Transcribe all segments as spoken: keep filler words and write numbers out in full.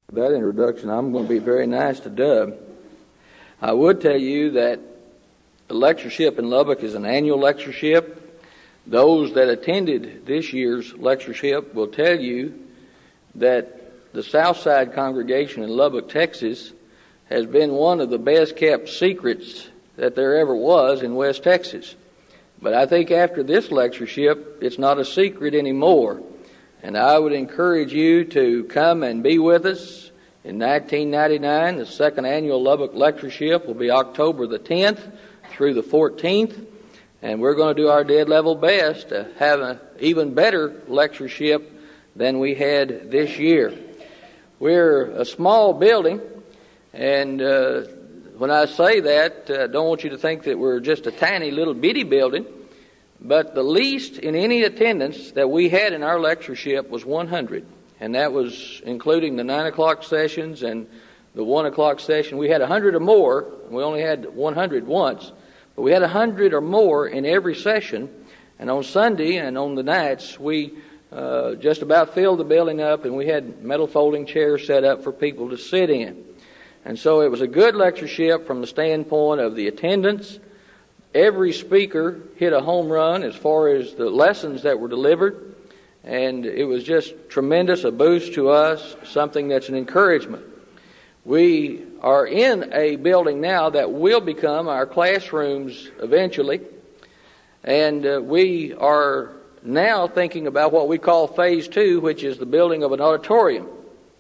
That introduction, I'm going to be very nice to Dub. I would tell you that the lectureship in Lubbock is an annual lectureship. Those that attended this year's lectureship will tell you that the Southside congregation in Lubbock, Texas, has been one of the best kept secrets that there ever was in West Texas. But I think after this lectureship, it's not a secret anymore. And I would encourage you to come and be with us in nineteen ninety-nine. The second annual Lubbock lectureship will be October the tenth through the fourteenth. And we're going to do our dead level best to have an even better lectureship than we had this year. We're a small building, and uh, when I say that, I uh, don't want you to think that we're just a tiny little bitty building. But the least in any attendance that we had in our lectureship was one hundred. And that was including the nine o'clock sessions and the one o'clock session. We had one hundred or more. We only had one hundred once. But we had one hundred or more in every session. And on Sunday and on the nights, we uh, just about filled the building up, and we had metal folding chairs set up for people to sit in. And so it was a good lectureship from the standpoint of the attendance. Every speaker hit a home run as far as the lessons that were delivered, and it was just tremendous, a boost to us, something that's an encouragement. We are in a building now that will become our classrooms eventually, and uh, we are now thinking about what we call phase two, which is the building of an auditorium.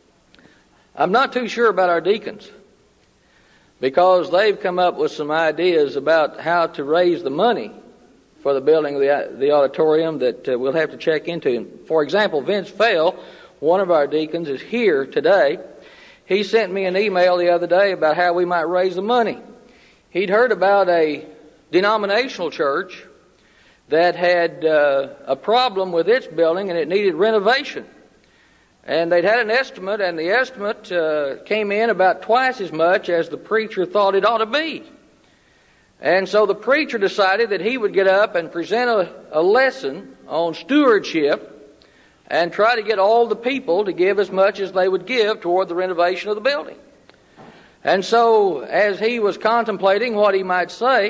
I'm not too sure about our deacons, because they've come up with some ideas about how to raise the money for the building of the, the auditorium that uh, we'll have to check into. For example, Vince Fell, one of our deacons, is here today. He sent me an email the other day about how we might raise the money. He'd heard about a denominational church that had uh, a problem with its building and it needed renovation. And they'd had an estimate, and the estimate uh, came in about twice as much as the preacher thought it ought to be. And so the preacher decided that he would get up and present a, a lesson on stewardship and try to get all the people to give as much as they would give toward the renovation of the building. And so as he was contemplating what he might say,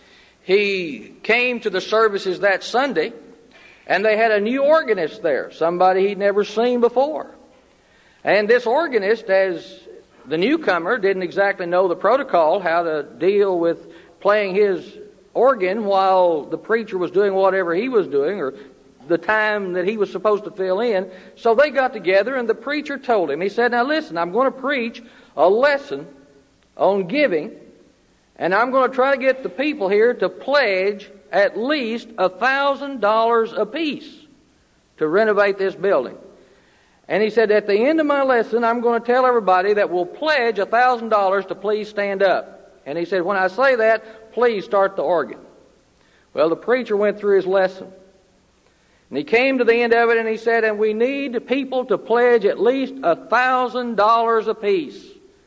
he came to the services that Sunday, and they had a new organist there, somebody he'd never seen before. And this organist, as the newcomer, didn't exactly know the protocol, how to deal with playing his organ while the preacher was doing whatever he was doing, or the time that he was supposed to fill in. So they got together, and the preacher told him, he said, "Now listen, I'm going to preach a lesson on giving, and I'm going to try to get the people here to pledge at least a thousand dollars apiece to renovate this building." And he said, "At the end of my lesson, I'm going to tell everybody that will pledge a thousand dollars to please stand up." And he said, "When I say that, please start the organ." Well, the preacher went through his lesson, and he came to the end of it, and he said, "And we need people to pledge at least a thousand dollars apiece."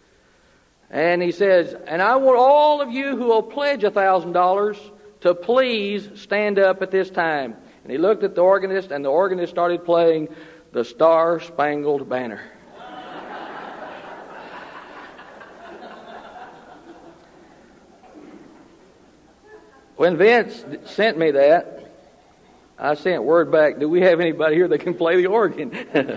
And he says, "And I want all of you who will pledge a thousand dollars to please stand up at this time." And he looked at the organist, and the organist started playing the Star Spangled Banner. When Vince sent me that, I sent word back, "Do we have anybody here that can play the organ?"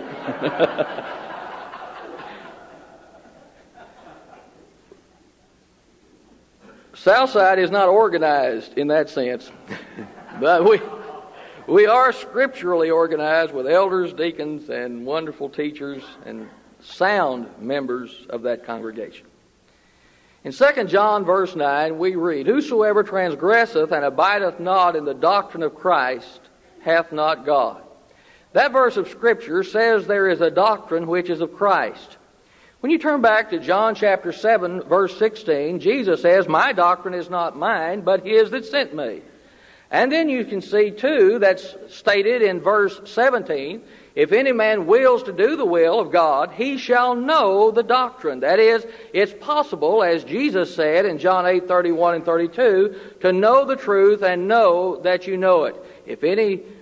Southside is not organized in that sense, but we we are scripturally organized with elders, deacons, and wonderful teachers and sound members of that congregation. In Second John verse nine, we read, "Whosoever transgresseth and abideth not in the doctrine of Christ hath not God." That verse of Scripture says there is a doctrine which is of Christ. When you turn back to John chapter seven, verse sixteen, Jesus says, "My doctrine is not mine, but his that sent me." And then you can see, too, that's stated in verse seventeen, "If any man wills to do the will of God, he shall know the doctrine." That is, it's possible, as Jesus said in John eight, thirty-one and thirty-two, to know the truth and know that you know it. If any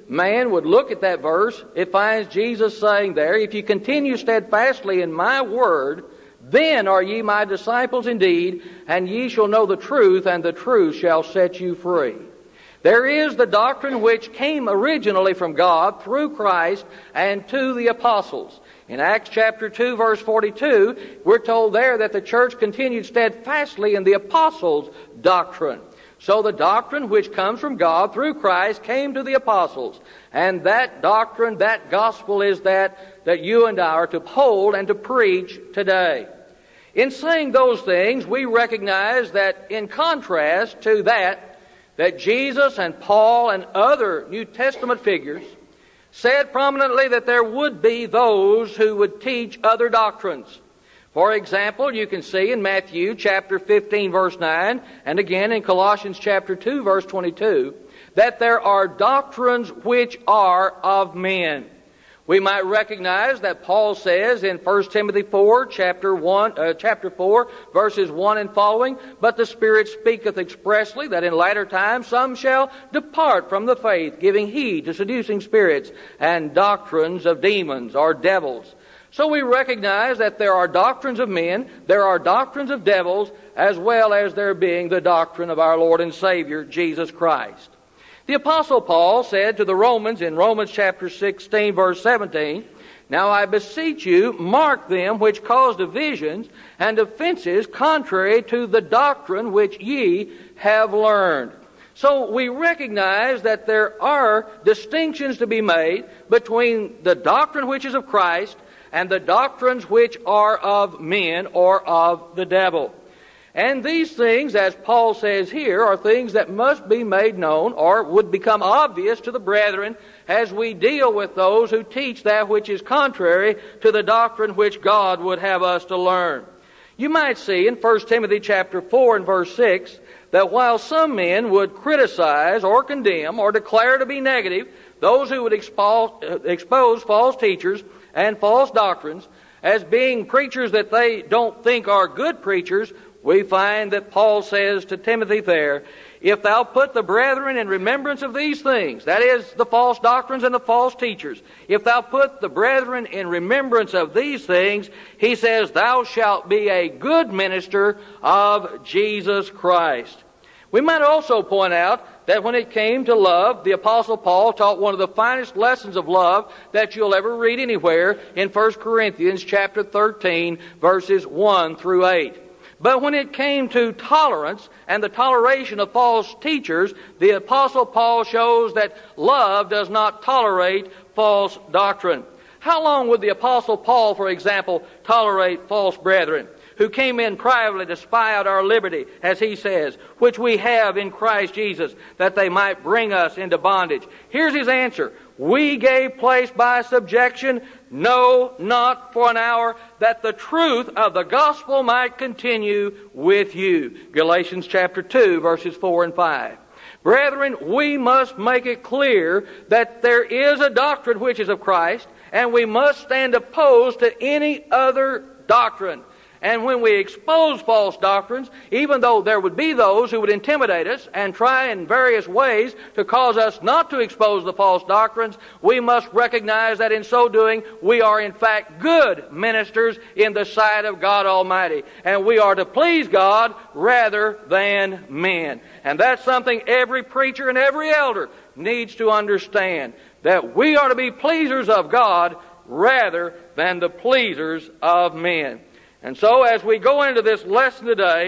man would look at that verse, it finds Jesus saying there, if you continue steadfastly in my word, then are ye my disciples indeed, and ye shall know the truth, and the truth shall set you free. There is the doctrine which came originally from God through Christ and to the apostles. In Acts chapter two, verse forty-two, we're told there that the church continued steadfastly in the apostles' doctrine. So the doctrine which comes from God through Christ came to the apostles. And that doctrine, that gospel is that that you and I are to hold and to preach today. In saying those things, we recognize that in contrast to that, that Jesus and Paul and other New Testament figures said prominently that there would be those who would teach other doctrines. For example, you can see in Matthew chapter fifteen, verse nine, and again in Colossians chapter two, verse twenty-two, that there are doctrines which are of men. We might recognize that Paul says in First Timothy four, chapter one, uh, chapter four, verses one and following, "But the Spirit speaketh expressly that in latter times some shall depart from the faith, giving heed to seducing spirits and doctrines of demons," or devils. So we recognize that there are doctrines of men, there are doctrines of devils, as well as there being the doctrine of our Lord and Savior, Jesus Christ. The Apostle Paul said to the Romans in Romans chapter sixteen, verse seventeen, "Now I beseech you, mark them which cause divisions and offenses contrary to the doctrine which ye have learned." So we recognize that there are distinctions to be made between the doctrine which is of Christ and the doctrines which are of men or of the devil. And these things, as Paul says here, are things that must be made known or would become obvious to the brethren as we deal with those who teach that which is contrary to the doctrine which God would have us to learn. You might see in First Timothy chapter four and verse six that while some men would criticize or condemn or declare to be negative those who would expose, expose false teachers and false doctrines as being preachers that they don't think are good preachers, we find that Paul says to Timothy there, "If thou put the brethren in remembrance of these things," that is, the false doctrines and the false teachers, "if thou put the brethren in remembrance of these things," he says, "thou shalt be a good minister of Jesus Christ." We might also point out that when it came to love, the Apostle Paul taught one of the finest lessons of love that you'll ever read anywhere in First Corinthians chapter thirteen, verses one through eight. But when it came to tolerance and the toleration of false teachers, the Apostle Paul shows that love does not tolerate false doctrine. How long would the Apostle Paul, for example, tolerate false brethren who came in privately to spy out our liberty, as he says, which we have in Christ Jesus, that they might bring us into bondage? Here's his answer. "We gave place by subjection, no, not for an hour, that the truth of the gospel might continue with you." Galatians chapter two, verses four and five. Brethren, we must make it clear that there is a doctrine which is of Christ, and we must stand opposed to any other doctrine. And when we expose false doctrines, even though there would be those who would intimidate us and try in various ways to cause us not to expose the false doctrines, we must recognize that in so doing, we are in fact good ministers in the sight of God Almighty. And we are to please God rather than men. And that's something every preacher and every elder needs to understand, that we are to be pleasers of God rather than the pleasers of men. And so as we go into this lesson today,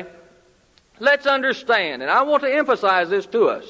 let's understand, and I want to emphasize this to us,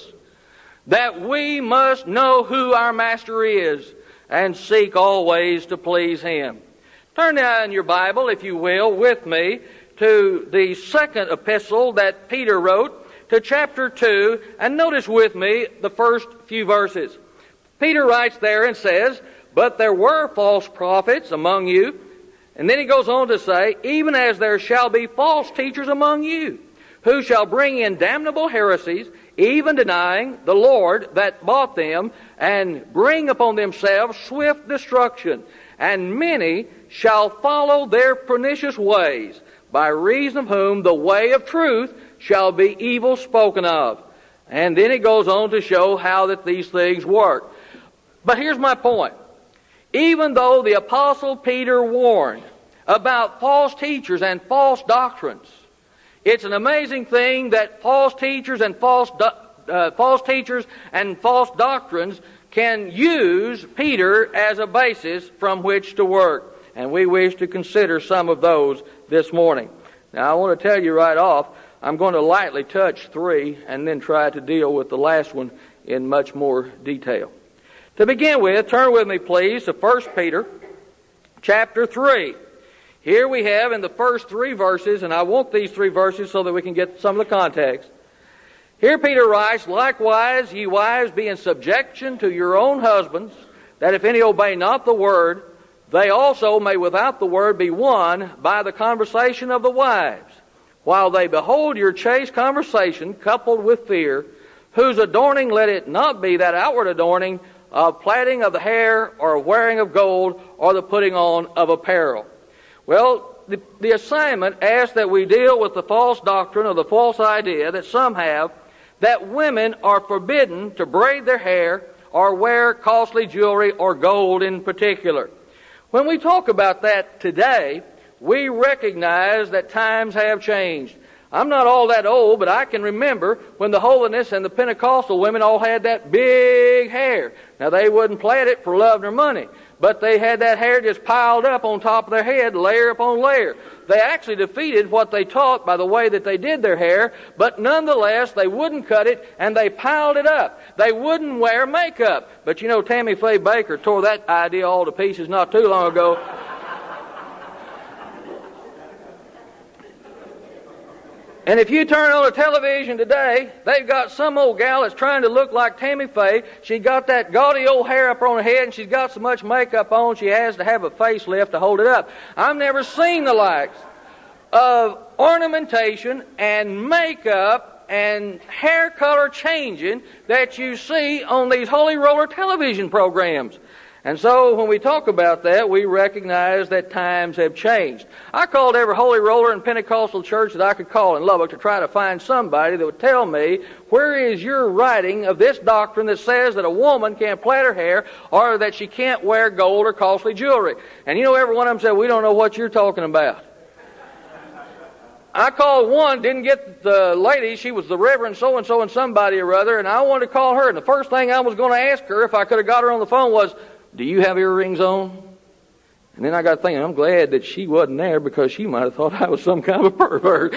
that we must know who our Master is and seek always to please Him. Turn now in your Bible, if you will, with me to the second epistle that Peter wrote, to chapter two, and notice with me the first few verses. Peter writes there and says, "But there were false prophets among you," and then he goes on to say, "even as there shall be false teachers among you, who shall bring in damnable heresies, even denying the Lord that bought them, and bring upon themselves swift destruction. And many shall follow their pernicious ways, by reason of whom the way of truth shall be evil spoken of." And then he goes on to show how that these things work. But here's my point. Even though the Apostle Peter warned about false teachers and false doctrines, it's an amazing thing that false teachers and false do- uh, false teachers and false doctrines can use Peter as a basis from which to work. And we wish to consider some of those this morning. Now, I want to tell you right off, I'm going to lightly touch three and then try to deal with the last one in much more detail. To begin with, turn with me, please, to First Peter chapter three. Here we have in the first three verses, and I want these three verses so that we can get some of the context. Here Peter writes, "Likewise, ye wives, be in subjection to your own husbands, that if any obey not the word, they also may without the word be won by the conversation of the wives, while they behold your chaste conversation coupled with fear, whose adorning let it not be that outward adorning of plaiting of the hair, or wearing of gold, or the putting on of apparel." Well, the, the assignment asks that we deal with the false doctrine or the false idea that some have that women are forbidden to braid their hair or wear costly jewelry or gold in particular. When we talk about that today, we recognize that times have changed. I'm not all that old, but I can remember when the Holiness and the Pentecostal women all had that big hair. Now, they wouldn't plait it for love nor money, but they had that hair just piled up on top of their head, layer upon layer. They actually defeated what they taught by the way that they did their hair, but nonetheless, they wouldn't cut it, and they piled it up. They wouldn't wear makeup. But you know, Tammy Faye Baker tore that idea all to pieces not too long ago. And if you turn on the television today, they've got some old gal that's trying to look like Tammy Faye. She got that gaudy old hair up on her head, and she's got so much makeup on, she has to have a facelift to hold it up. I've never seen the likes of ornamentation and makeup and hair color changing that you see on these Holy Roller television programs. And so when we talk about that, we recognize that times have changed. I called every Holy Roller and Pentecostal church that I could call in Lubbock to try to find somebody that would tell me, where is your writing of this doctrine that says that a woman can't plait her hair or that she can't wear gold or costly jewelry? And you know, every one of them said, we don't know what you're talking about. I called one, didn't get the lady. She was the Reverend so-and-so and somebody or other, and I wanted to call her. And the first thing I was going to ask her, if I could have got her on the phone, was, do you have earrings on? And then I got thinking, I'm glad that she wasn't there, because she might have thought I was some kind of a pervert.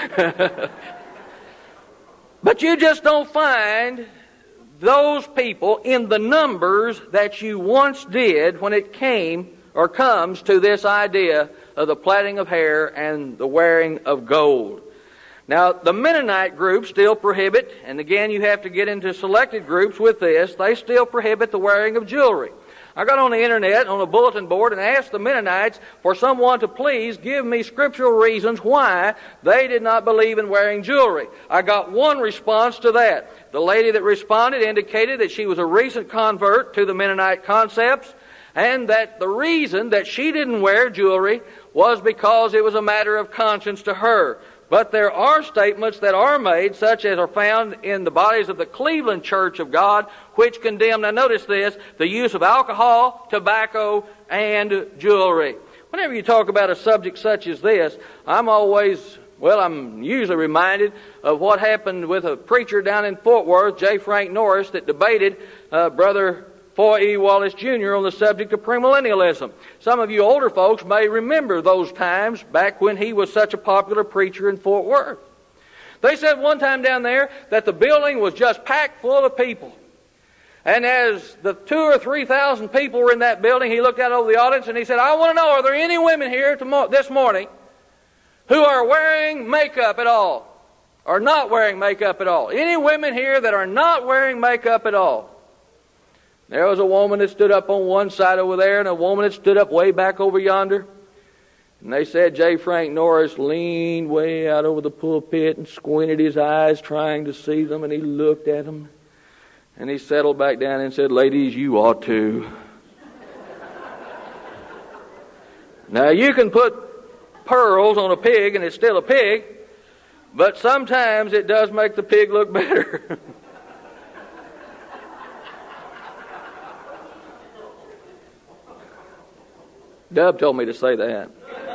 But you just don't find those people in the numbers that you once did when it came or comes to this idea of the plaiting of hair and the wearing of gold. Now, the Mennonite group still prohibit, and again you have to get into selected groups with this, they still prohibit the wearing of jewelry. I got on the internet, on a bulletin board, and asked the Mennonites for someone to please give me scriptural reasons why they did not believe in wearing jewelry. I got one response to that. The lady that responded indicated that she was a recent convert to the Mennonite concepts, and that the reason that she didn't wear jewelry was because it was a matter of conscience to her. But there are statements that are made, such as are found in the bodies of the Cleveland Church of God, which condemn, now notice this, the use of alcohol, tobacco, and jewelry. Whenever you talk about a subject such as this, I'm always, well, I'm usually reminded of what happened with a preacher down in Fort Worth, J. Frank Norris, that debated uh, Brother Foy E. Wallace Junior on the subject of premillennialism. Some of you older folks may remember those times back when he was such a popular preacher in Fort Worth. They said one time down there that the building was just packed full of people. And as the two or three thousand people were in that building, he looked out over the audience and he said, I want to know, are there any women here tomorrow, this morning who are wearing makeup at all? Or not wearing makeup at all? Any women here that are not wearing makeup at all? There was a woman that stood up on one side over there and a woman that stood up way back over yonder. And they said J. Frank Norris leaned way out over the pulpit and squinted his eyes trying to see them, and he looked at them. And he settled back down and said, ladies, you ought to. Now, you can put pearls on a pig and it's still a pig, but sometimes it does make the pig look better. Dub told me to say that.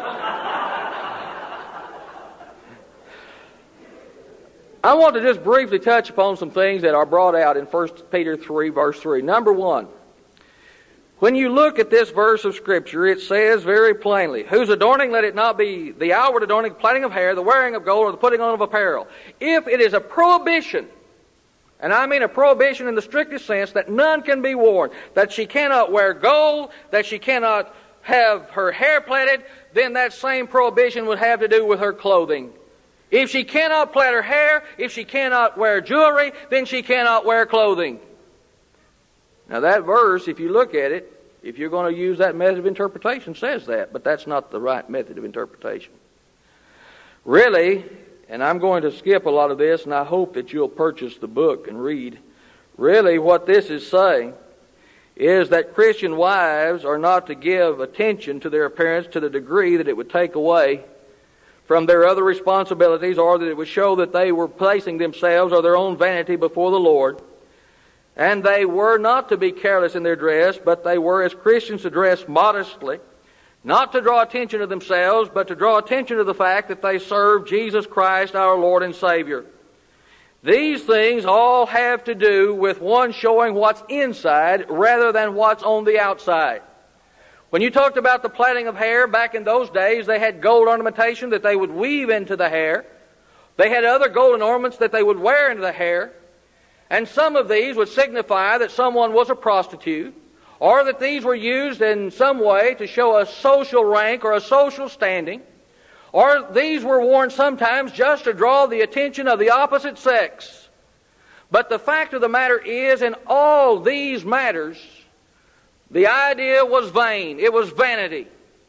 I want to just briefly touch upon some things that are brought out in First Peter three, verse three. Number one, when you look at this verse of Scripture, it says very plainly, whose adorning let it not be the outward adorning, plaiting of hair, the wearing of gold, or the putting on of apparel. If it is a prohibition, and I mean a prohibition in the strictest sense, that none can be worn, that she cannot wear gold, that she cannot have her hair plaited, then that same prohibition would have to do with her clothing. If she cannot plait her hair, if she cannot wear jewelry, then she cannot wear clothing. Now that verse, if you look at it, if you're going to use that method of interpretation, says that, but that's not the right method of interpretation. Really, and I'm going to skip a lot of this, and I hope that you'll purchase the book and read. Really, what this is saying is that Christian wives are not to give attention to their appearance to the degree that it would take away from their other responsibilities, or that it would show that they were placing themselves or their own vanity before the Lord. And they were not to be careless in their dress, but they were as Christians to dress modestly, not to draw attention to themselves, but to draw attention to the fact that they serve Jesus Christ, our Lord and Savior. These things all have to do with one showing what's inside rather than what's on the outside. When you talked about the plaiting of hair, back in those days, they had gold ornamentation that they would weave into the hair. They had other golden ornaments that they would wear into the hair. And some of these would signify that someone was a prostitute, or that these were used in some way to show a social rank or a social standing, or these were worn sometimes just to draw the attention of the opposite sex. But the fact of the matter is, in all these matters, the idea was vain. It was vanity.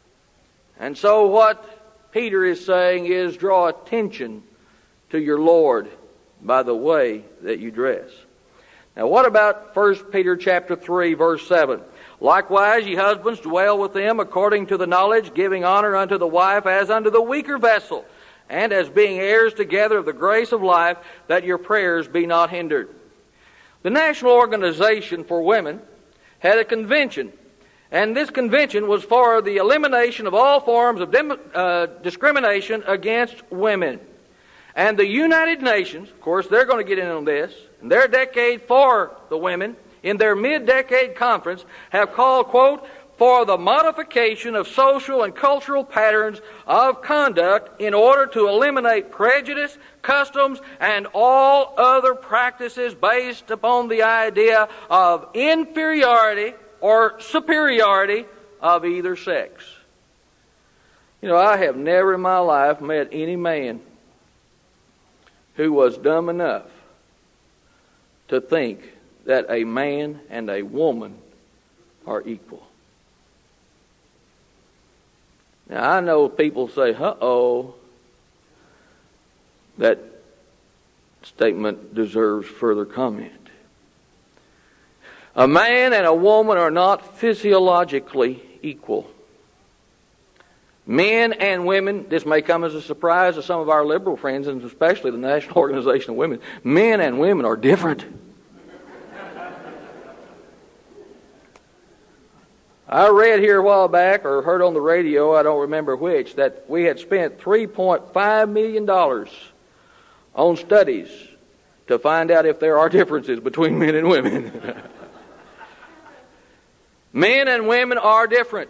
And so what Peter is saying is, draw attention to your Lord by the way that you dress. Now what about First Peter chapter three, verse seven? Likewise, ye husbands, dwell with them according to the knowledge, giving honor unto the wife as unto the weaker vessel, and as being heirs together of the grace of life, that your prayers be not hindered. The National Organization for Women had a convention, and this convention was for the elimination of all forms of dem- uh, discrimination against women. And the United Nations, of course, they're going to get in on this, and their decade for the women, in their mid-decade conference, have called, quote, for the modification of social and cultural patterns of conduct in order to eliminate prejudice, customs, and all other practices based upon the idea of inferiority or superiority of either sex. You know, I have never in my life met any man who was dumb enough to think that a man and a woman are equal. Now, I know people say, uh-oh, that statement deserves further comment. A man and a woman are not physiologically equal. Men and women, this may come as a surprise to some of our liberal friends, and especially the National Organization of Women, men and women are different. I read here a while back, or heard on the radio, I don't remember which, that we had spent three point five million dollars on studies to find out if there are differences between men and women. Men and women are different.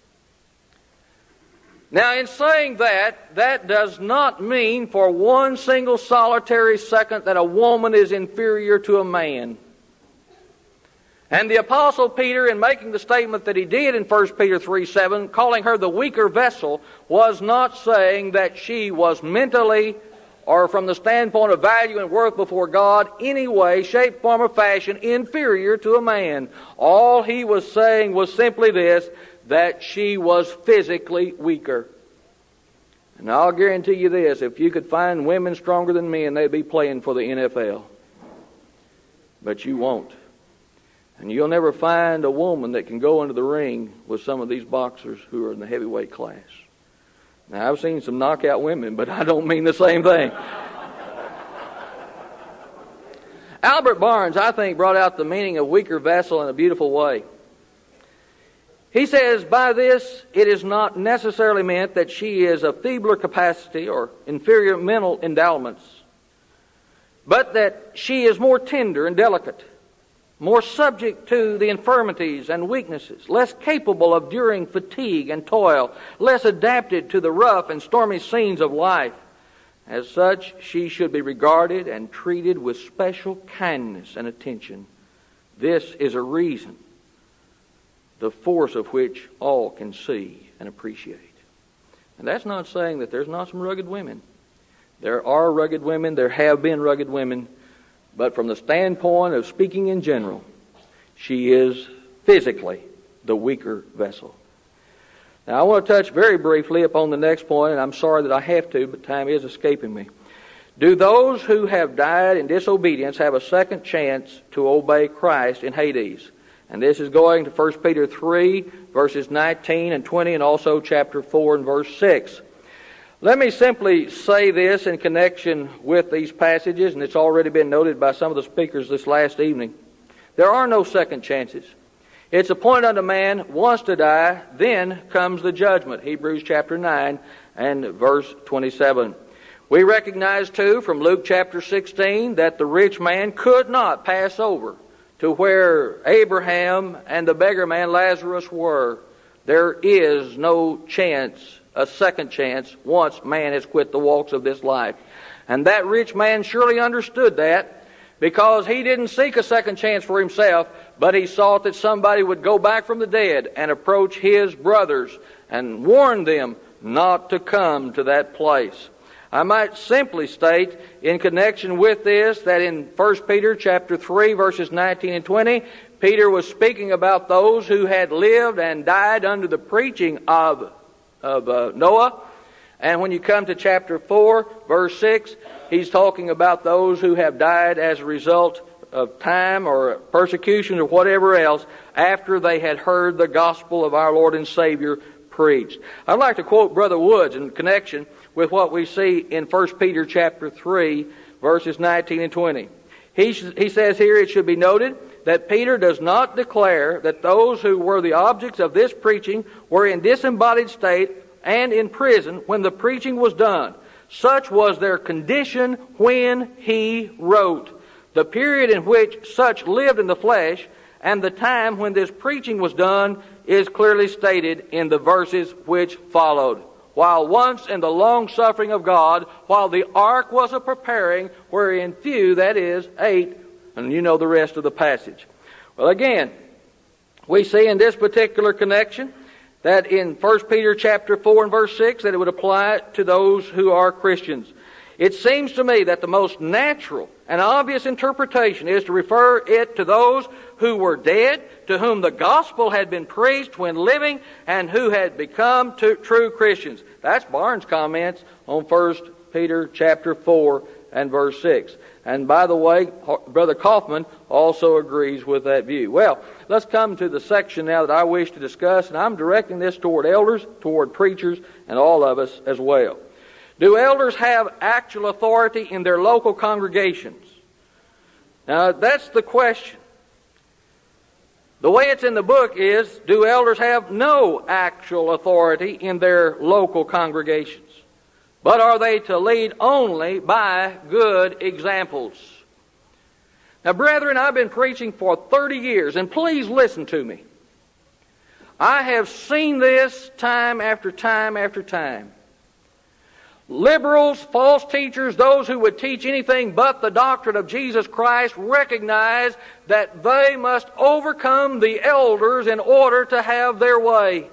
Now, in saying that, that does not mean for one single solitary second that a woman is inferior to a man. And the Apostle Peter, in making the statement that he did in First Peter three seven, calling her the weaker vessel, was not saying that she was mentally or from the standpoint of value and worth before God, any way, shape, form, or fashion, inferior to a man. All he was saying was simply this, that she was physically weaker. And I'll guarantee you this, if you could find women stronger than men, they'd be playing for the N F L. But you won't. And you'll never find a woman that can go into the ring with some of these boxers who are in the heavyweight class. Now, I've seen some knockout women, but I don't mean the same thing. Albert Barnes, I think, brought out the meaning of weaker vessel in a beautiful way. He says, by this it is not necessarily meant that she is of feebler capacity or inferior mental endowments, but that she is more tender and delicate, more subject to the infirmities and weaknesses, less capable of enduring fatigue and toil, less adapted to the rough and stormy scenes of life. As such, she should be regarded and treated with special kindness and attention. This is a reason, the force of which all can see and appreciate. And that's not saying that there's not some rugged women. There are rugged women, there have been rugged women, but from the standpoint of speaking in general, she is physically the weaker vessel. Now I want to touch very briefly upon the next point, and I'm sorry that I have to, but time is escaping me. Do those who have died in disobedience have a second chance to obey Christ in Hades? And this is going to First Peter three, verses nineteen and twenty, and also chapter four and verse six. Let me simply say this in connection with these passages, and it's already been noted by some of the speakers this last evening. There are no second chances. It's appointed unto man once to die, then comes the judgment. Hebrews chapter nine and verse twenty-seven. We recognize too from Luke chapter sixteen that the rich man could not pass over to where Abraham and the beggar man Lazarus were. There is no chance, a second chance, once man has quit the walks of this life. And that rich man surely understood that, because he didn't seek a second chance for himself, but he sought that somebody would go back from the dead and approach his brothers and warn them not to come to that place. I might simply state in connection with this that in First Peter chapter three, verses nineteen and twenty, Peter was speaking about those who had lived and died under the preaching of, of uh, Noah. And when you come to chapter four, verse six, he's talking about those who have died as a result of time or persecution or whatever else after they had heard the gospel of our Lord and Savior preached. I'd like to quote Brother Woods in connection with what we see in First Peter chapter three, verses nineteen and twenty. He, he says here, it should be noted that Peter does not declare that those who were the objects of this preaching were in disembodied state and in prison when the preaching was done. Such was their condition when he wrote. The period in which such lived in the flesh and the time when this preaching was done is clearly stated in the verses which followed. While once in the long suffering of God, while the ark was a preparing, wherein few, that is, ate, and you know the rest of the passage. Well, again, we see in this particular connection that in First Peter chapter four and verse six that it would apply to those who are Christians. It seems to me that the most natural and obvious interpretation is to refer it to those who were dead, to whom the gospel had been preached when living, and who had become to, true Christians. That's Barnes' comments on First Peter chapter four and verse six. And by the way, Brother Kaufman also agrees with that view. Well, let's come to the section now that I wish to discuss, and I'm directing this toward elders, toward preachers, and all of us as well. Do elders have actual authority in their local congregations? Now, that's the question. The way it's in the book is, do elders have no actual authority in their local congregations? But are they to lead only by good examples? Now, brethren, I've been preaching for thirty years, and please listen to me. I have seen this time after time after time. Liberals, false teachers, those who would teach anything but the doctrine of Jesus Christ recognize that they must overcome the elders in order to have their way.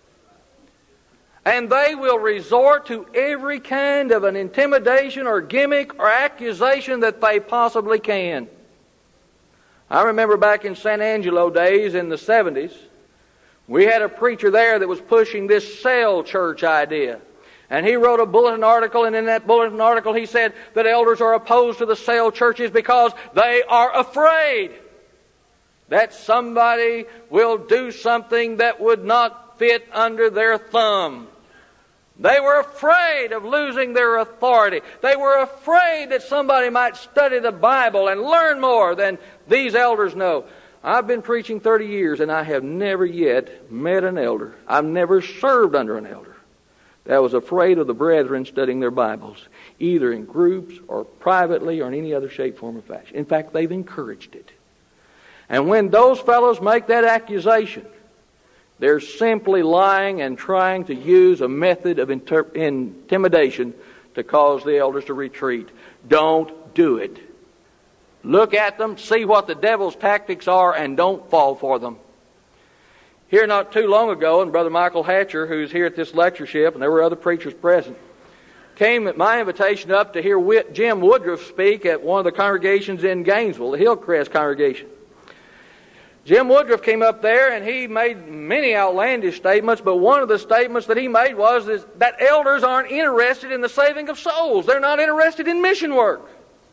And they will resort to every kind of an intimidation or gimmick or accusation that they possibly can. I remember back in San Angelo days in the seventies, we had a preacher there that was pushing this cell church idea. And he wrote a bulletin article, and in that bulletin article he said that elders are opposed to the cell churches because they are afraid that somebody will do something that would not fit under their thumb. They were afraid of losing their authority. They were afraid that somebody might study the Bible and learn more than these elders know. I've been preaching thirty years, and I have never yet met an elder. I've never served under an elder that was afraid of the brethren studying their Bibles, either in groups or privately or in any other shape, form, or fashion. In fact, they've encouraged it. And when those fellows make that accusation, they're simply lying and trying to use a method of inter- intimidation to cause the elders to retreat. Don't do it. Look at them, see what the devil's tactics are, and don't fall for them. Here not too long ago, and Brother Michael Hatcher, who's here at this lectureship, and there were other preachers present, came at my invitation up to hear Jim Woodruff speak at one of the congregations in Gainesville, the Hillcrest congregation. Jim Woodruff came up there, and he made many outlandish statements, but one of the statements that he made was that elders aren't interested in the saving of souls. They're not interested in mission work.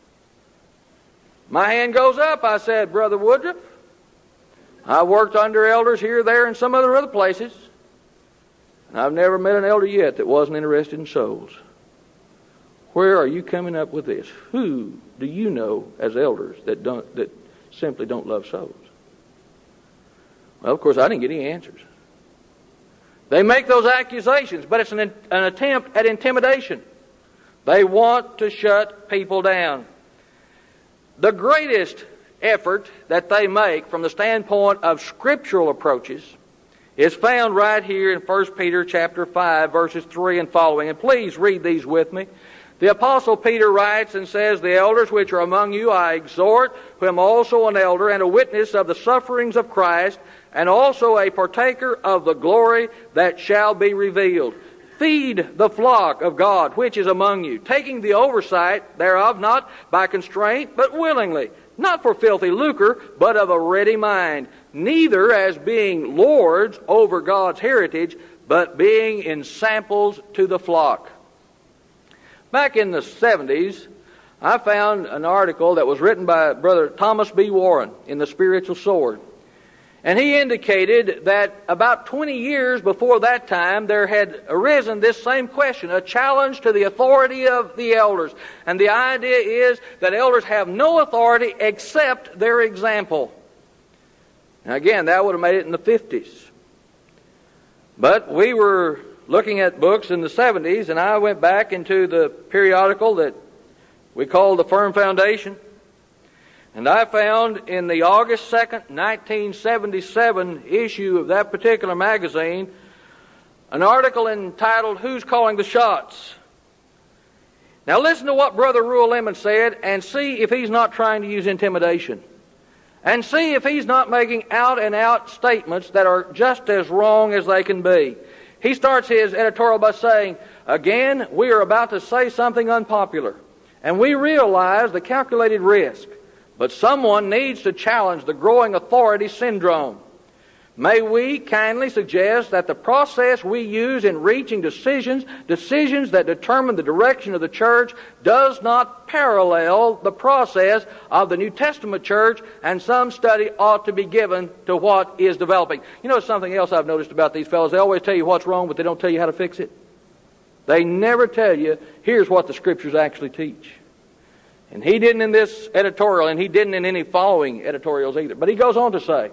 My hand goes up. I said, Brother Woodruff, I worked under elders here, there, and some other other places, and I've never met an elder yet that wasn't interested in souls. Where are you coming up with this? Who do you know as elders that don't that simply don't love souls? Well, of course, I didn't get any answers. They make those accusations, but it's an, an attempt at intimidation. They want to shut people down. The greatest effort that they make from the standpoint of scriptural approaches is found right here in First Peter chapter five, verses three and following. And please read these with me. The Apostle Peter writes and says, The elders which are among you I exhort, who am also an elder and a witness of the sufferings of Christ, and also a partaker of the glory that shall be revealed. Feed the flock of God which is among you, taking the oversight thereof not by constraint, but willingly, not for filthy lucre, but of a ready mind, neither as being lords over God's heritage, but being ensamples to the flock. Back in the seventies, I found an article that was written by Brother Thomas B. Warren in The Spiritual Sword. And he indicated that about twenty years before that time, there had arisen this same question, a challenge to the authority of the elders. And the idea is that elders have no authority except their example. Now again, that would have made it in the fifties. But we were looking at books in the seventies, and I went back into the periodical that we called the Firm Foundation. And I found in the August second, nineteen seventy-seven issue of that particular magazine an article entitled, Who's Calling the Shots? Now listen to what Brother Ruel Emmons said and see if he's not trying to use intimidation. And see if he's not making out-and-out statements that are just as wrong as they can be. He starts his editorial by saying, Again, we are about to say something unpopular, and we realize the calculated risk. But someone needs to challenge the growing authority syndrome. May we kindly suggest that the process we use in reaching decisions, decisions that determine the direction of the church, does not parallel the process of the New Testament church, and some study ought to be given to what is developing. You know something else I've noticed about these fellows? They always tell you what's wrong, but they don't tell you how to fix it. They never tell you, here's what the Scriptures actually teach. And he didn't in this editorial, and he didn't in any following editorials either. But he goes on to say,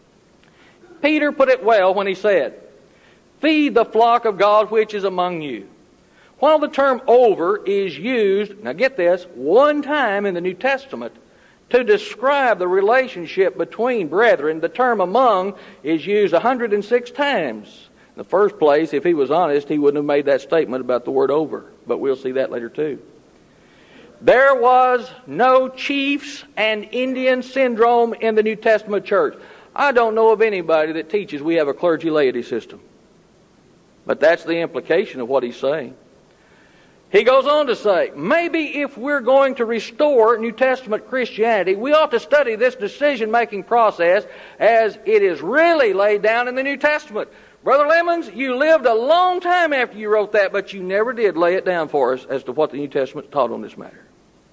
Peter put it well when he said, Feed the flock of God which is among you. While the term over is used, now get this, one time in the New Testament to describe the relationship between brethren, the term among is used one hundred six times. In the first place, if he was honest, he wouldn't have made that statement about the word over. But we'll see that later too. There was no chiefs and Indian syndrome in the New Testament church. I don't know of anybody that teaches we have a clergy laity system. But that's the implication of what he's saying. He goes on to say, maybe if we're going to restore New Testament Christianity, we ought to study this decision-making process as it is really laid down in the New Testament. Brother Lemons, you lived a long time after you wrote that, but you never did lay it down for us as to what the New Testament taught on this matter.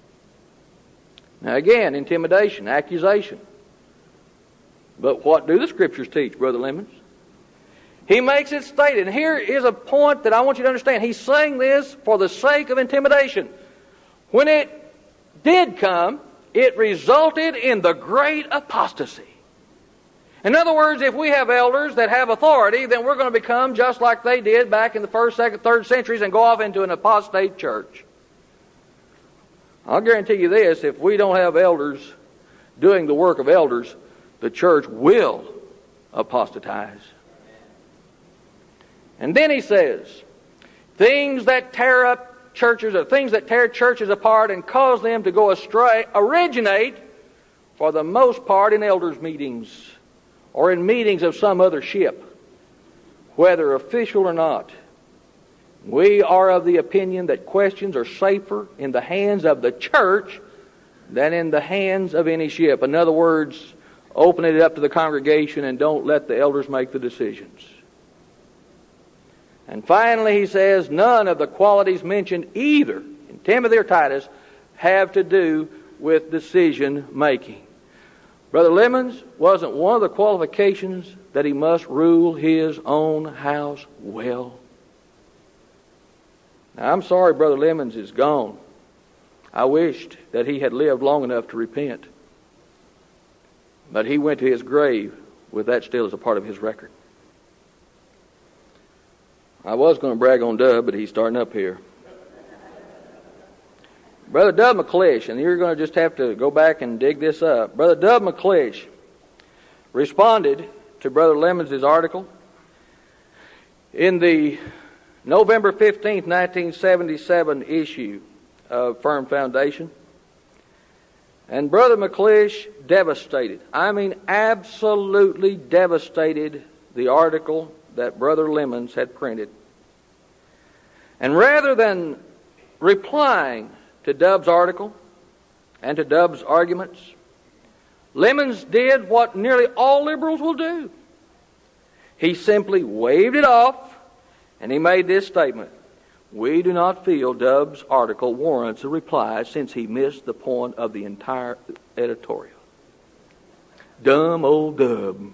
Now again, intimidation, accusation. But what do the Scriptures teach, Brother Lemons? He makes it stated, and here is a point that I want you to understand. He's saying this for the sake of intimidation. When it did come, it resulted in the great apostasy. In other words, if we have elders that have authority, then we're going to become just like they did back in the first, second, third centuries and go off into an apostate church. I'll guarantee you this, if we don't have elders doing the work of elders, the church will apostatize. And then he says, things that tear up churches, or things that tear churches apart and cause them to go astray, originate, for the most part, in elders' meetings or in meetings of some other ship, whether official or not. We are of the opinion that questions are safer in the hands of the church than in the hands of any ship. In other words, open it up to the congregation and don't let the elders make the decisions. And finally, he says, none of the qualities mentioned either in Timothy or Titus have to do with decision making. Brother Lemons, wasn't one of the qualifications that he must rule his own house well? Now, I'm sorry Brother Lemons is gone. I wished that he had lived long enough to repent. But he went to his grave with that still as a part of his record. I was going to brag on Dub, but he's starting up here. Brother Dub McClish, and you're going to just have to go back and dig this up. Brother Dub McClish responded to Brother Lemons' article in the November fifteenth, nineteen seventy-seven issue of Firm Foundation. And Brother McClish devastated, I mean absolutely devastated, the article that Brother Lemons had printed. And rather than replying to Dub's article and to Dub's arguments, Lemons did what nearly all liberals will do. He simply waved it off and he made this statement: we do not feel Dub's article warrants a reply since he missed the point of the entire editorial. Dumb old Dub.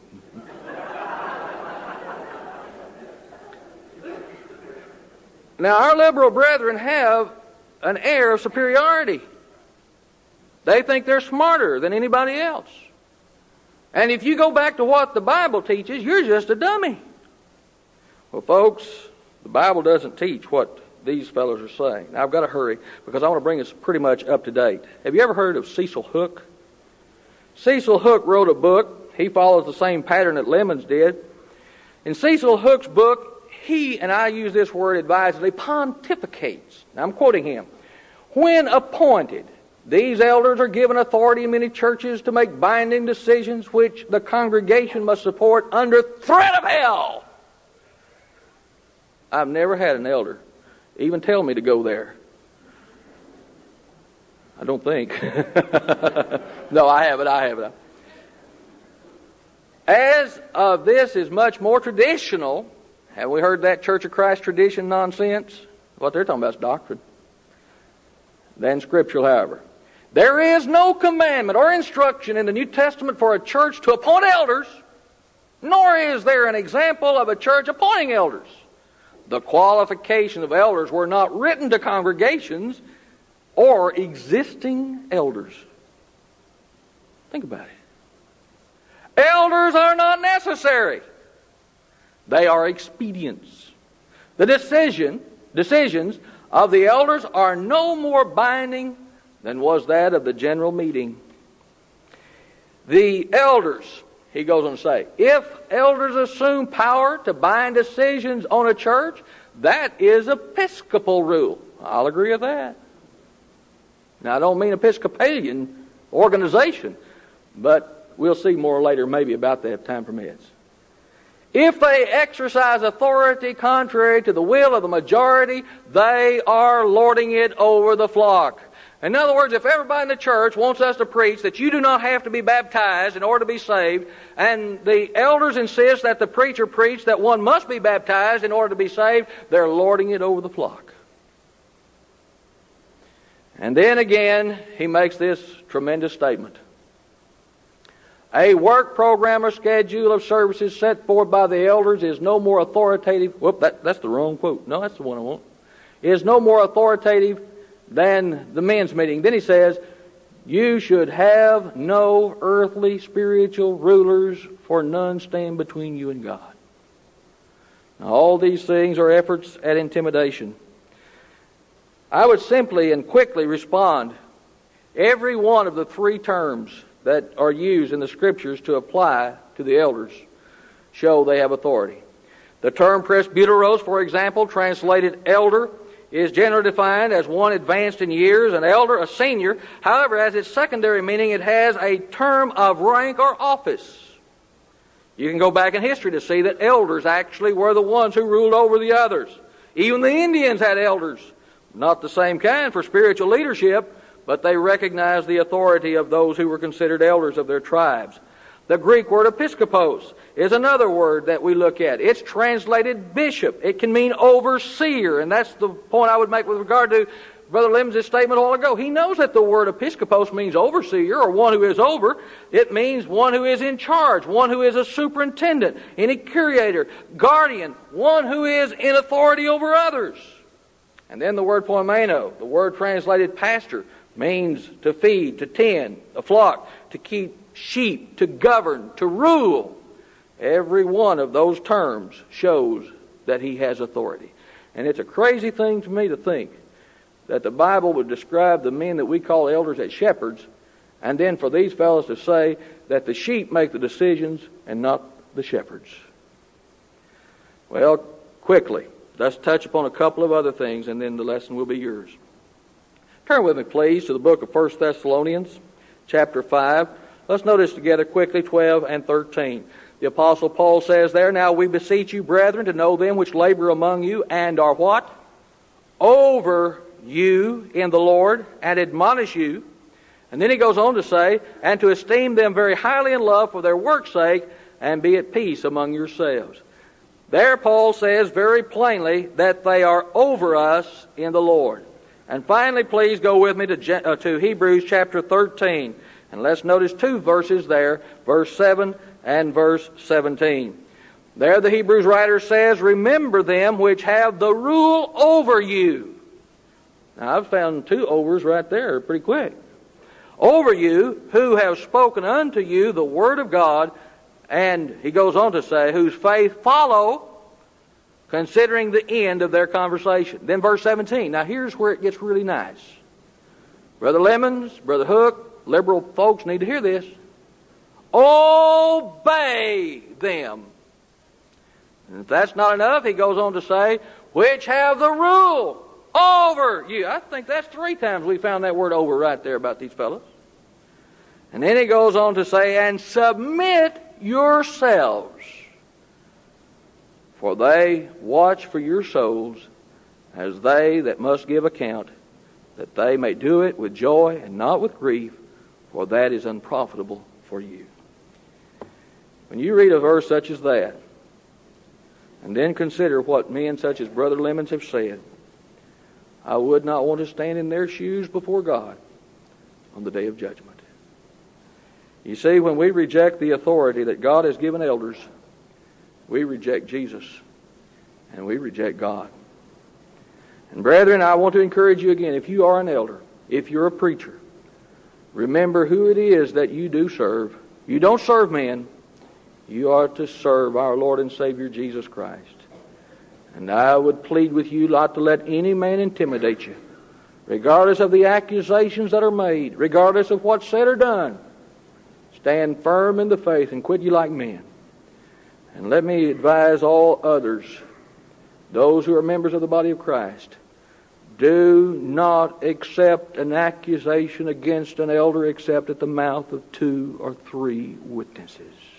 Now, our liberal brethren have an air of superiority. They think they're smarter than anybody else. And if you go back to what the Bible teaches, you're just a dummy. Well, folks, the Bible doesn't teach what these fellows are saying. Now, I've got to hurry because I want to bring us pretty much up to date. Have you ever heard of Cecil Hook? Cecil Hook wrote a book. He follows the same pattern that Lemons did. In Cecil Hook's book, he, and I use this word advisedly, pontificates. Now, I'm quoting him. When appointed, these elders are given authority in many churches to make binding decisions which the congregation must support under threat of hell. I've never had an elder even tell me to go there. I don't think. No, I haven't, I haven't. As of this is much more traditional, have we heard that Church of Christ tradition nonsense? What they're talking about is doctrine. Than scriptural, however. There is no commandment or instruction in the New Testament for a church to appoint elders, nor is there an example of a church appointing elders. The qualifications of elders were not written to congregations or existing elders. Think about it. Elders are not necessary. They are expedients. The decision, decisions of the elders are no more binding than was that of the general meeting. The elders, he goes on to say, if elders assume power to bind decisions on a church, that is Episcopal rule. I'll agree with that. Now, I don't mean Episcopalian organization, but we'll see more later maybe about that if time permits. If they exercise authority contrary to the will of the majority, they are lording it over the flock. In other words, if everybody in the church wants us to preach that you do not have to be baptized in order to be saved, and the elders insist that the preacher preach that one must be baptized in order to be saved, they're lording it over the flock. And then again, he makes this tremendous statement. A work program or schedule of services set forth by the elders is no more authoritative. Whoop, that, that's the wrong quote. No, that's the one I want. Is no more authoritative than the men's meeting. Then he says, you should have no earthly spiritual rulers for none stand between you and God. Now, all these things are efforts at intimidation. I would simply and quickly respond. Every one of the three terms that are used in the Scriptures to apply to the elders show they have authority. The term presbyteros, for example, translated elder, is generally defined as one advanced in years, an elder, a senior. However, as its secondary meaning, it has a term of rank or office. You can go back in history to see that elders actually were the ones who ruled over the others. Even the Indians had elders. Not the same kind for spiritual leadership, but they recognized the authority of those who were considered elders of their tribes. The Greek word episkopos is another word that we look at. It's translated bishop. It can mean overseer, and that's the point I would make with regard to Brother Lemons' statement a while ago. He knows that the word episkopos means overseer, or one who is over. It means one who is in charge, one who is a superintendent, any curator, guardian, one who is in authority over others. And then the word poimeno, the word translated pastor, means to feed, to tend a flock, to keep sheep, to govern, to rule. Every one of those terms shows that he has authority. And it's a crazy thing to me to think that the Bible would describe the men that we call elders as shepherds, and then for these fellows to say that the sheep make the decisions and not the shepherds. Well, quickly, let's touch upon a couple of other things, and then the lesson will be yours. Turn with me, please, to the book of First Thessalonians, chapter five. Let's notice together quickly twelve and thirteen. The Apostle Paul says there, "Now we beseech you, brethren, to know them which labor among you, and are" what? "Over you in the Lord, and admonish you." And then he goes on to say, "And to esteem them very highly in love for their work's sake, and be at peace among yourselves." There Paul says very plainly that they are over us in the Lord. And finally, please go with me to, uh, to Hebrews chapter thirteen. And let's notice two verses there, verse seven and verse seventeen. There the Hebrews writer says, "Remember them which have the rule over you." Now I've found two overs right there pretty quick. "Over you, who have spoken unto you the word of God," and he goes on to say, "whose faith follow, considering the end of their conversation." Then verse seventeen. Now here's where it gets really nice. Brother Lemons, Brother Hook, liberal folks need to hear this. "Obey them." And if that's not enough, he goes on to say, "which have the rule over you." I think that's three times we found that word "over" right there about these fellows. And then he goes on to say, "and submit yourselves, for they watch for your souls as they that must give account, that they may do it with joy and not with grief, for that is unprofitable for you." When you read a verse such as that, and then consider what men such as Brother Lemons have said, I would not want to stand in their shoes before God on the day of judgment. You see, when we reject the authority that God has given elders, we reject Jesus, and we reject God. And brethren, I want to encourage you again, if you are an elder, if you're a preacher, remember who it is that you do serve. You don't serve men. You are to serve our Lord and Savior Jesus Christ. And I would plead with you not to let any man intimidate you, regardless of the accusations that are made, regardless of what's said or done. Stand firm in the faith and quit you like men. And let me advise all others, those who are members of the body of Christ, do not accept an accusation against an elder except at the mouth of two or three witnesses.